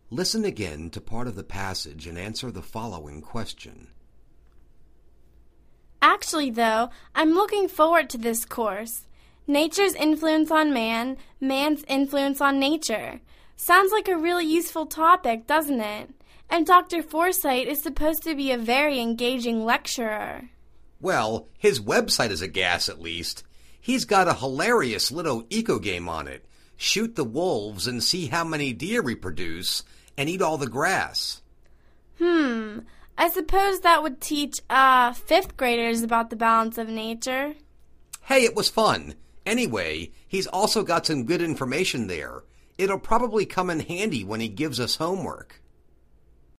Listen again to part of the passage and answer the following question. Actually, though, I'm looking forward to this course. Nature's influence on man, man's influence on nature. Sounds like a really useful topic, doesn't it? And Dr. Forsythe is supposed to be a very engaging lecturer. Well, his website is a gas at least. He's got a hilarious little eco game on it. Shoot the wolves and see how many deer reproduce and eat all the grass. I suppose that would teach, 5th graders about the balance of nature. Hey, it was fun. Anyway, he's also got some good information there. It'll probably come in handy when he gives us homework.